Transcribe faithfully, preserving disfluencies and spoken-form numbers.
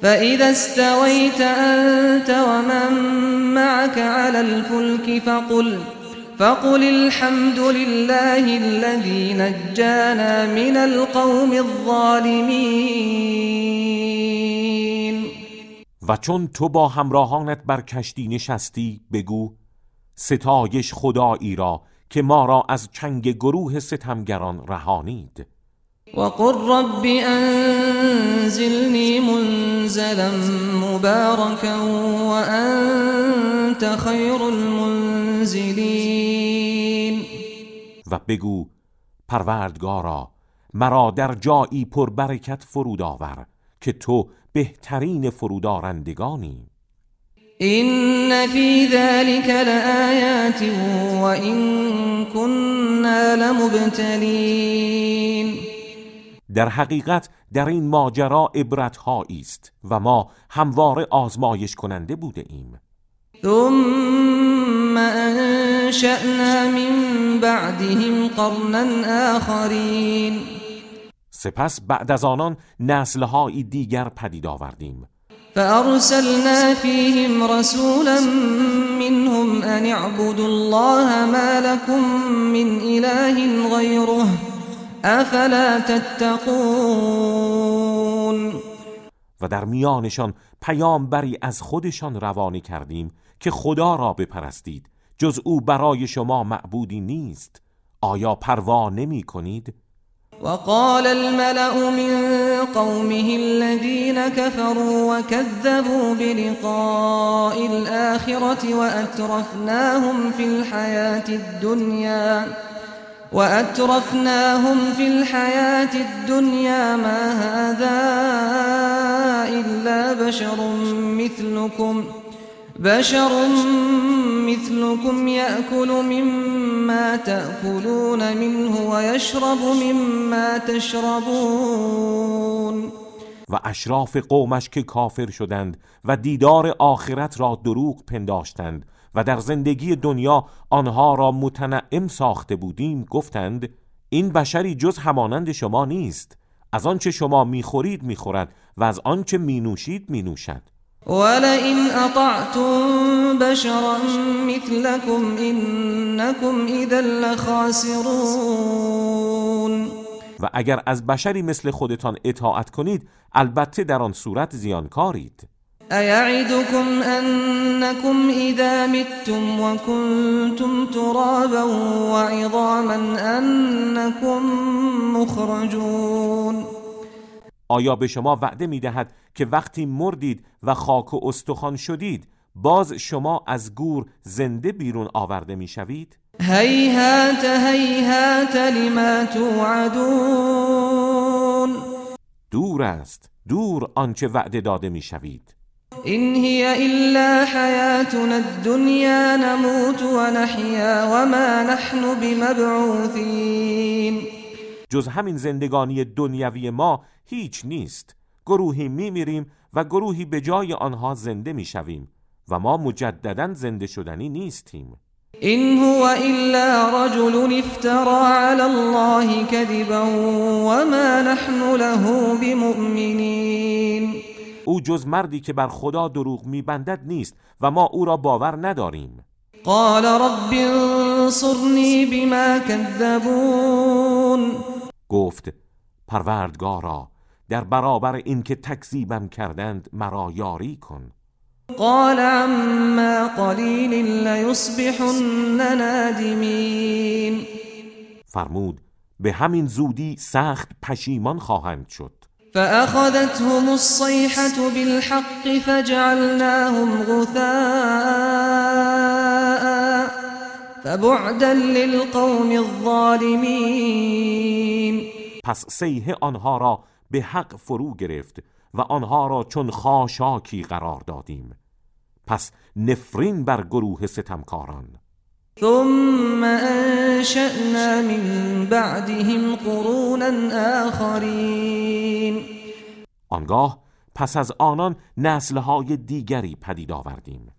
فإذا استويت أنت ومن معك على الفلك فقل فقل الحمد لله الذي نجانا من القوم الظالمین. و چون تو با همراهانت بر کشتی نشستی بگو ستایش خدایی را که ما را از چنگ گروه ستمگران رهانید. وقل رب انزلنی منزلا مبارکا وانت خیر المنزلین. و بگو پروردگارا مرا در جایی پربرکت فرود آور که تو بهترین فرودآرندگانی. إن في ذلك لآيات وإن كنا لمبتلين. در حقیقت در این ماجرا عبرت‌هایی است و ما همواره آزمایش کننده بوده ایم. ثم انشأنا من بعدهم قرنا آخرین. سپس بعد از آنان نسل‌های دیگر پدید آوردیم. فأرسلنا فيهم رسولا منهم أن اعبدوا الله ما لكم من إله غيره افلا تتقون. و در میانشان پیامبری از خودشان روانه کردیم که خدا را بپرستید، جز او برای شما معبودی نیست. آیا پروا نمی کنید؟ وقال الملأ من قومه الذين كفروا وكذبوا بلقاء الآخرة وأترفناهم في الحياة الدنيا وأترفناهم في الحياة الدنيا ما هذا إلا بشر مثلكم بشر مثلكم يأكل مما تأكلون منه ويشرب مما تشربون. و اشراف قومش که کافر شدند و دیدار آخرت را دروغ پنداشتند و در زندگی دنیا آنها را متنعم ساخته بودیم گفتند این بشری جز همانند شما نیست، از آنچه شما میخورید میخورد و از آنچه مینوشید مینوشد. ولئن اطعتم بشرا مثلكم انكم اذا لخاسرون. و اگر از بشری مثل خودتان اطاعت کنید البته در آن صورت زیانکارید. ایعدکم انکم اذا متم وکنتم ترابا وعظاما انکم مخرجون. آیا به شما وعده می‌دهد که وقتی مردید و خاک و استخوان شدید باز شما از گور زنده بیرون آورده می‌شوید؟ هیهات هیهات لما توعدون. دور است، دور آنچه وعده داده می‌شوید. این هی الا حیاتنا الدنیا نموت و نحیا و ما نحن بمبعوثین. جز همین زندگانی دنیوی ما هیچ نیست. گروهی میمیریم و گروهی به جای آنها زنده میشویم و ما مجددا زنده شدنی نیستیم. این هو الا رجل افترى علی الله کذبا و ما نحن له بمؤمنین. او جز مردی که بر خدا دروغ میبندد نیست و ما او را باور نداریم. قال رب انصرنی بما کذبون. گفت پروردگارا در برابر این که تکذیبم کردند مرا یاری کن. قال عما قلیل لیصبحن نادمین. فرمود به همین زودی سخت پشیمان خواهند شد. فأخذتهم الصيحة بالحق فجعلناهم غثاء فبعدا للقوم الظالمین. پس صیحه آنها را به حق فرو گرفت و آنها را چون خاشاکی قرار دادیم. پس نفرین بر گروه ستمکاران. ثم انشأنا من بعدهم قرونا آخرین. آنگاه پس از آنان نسل‌های دیگری پدید آوردیم.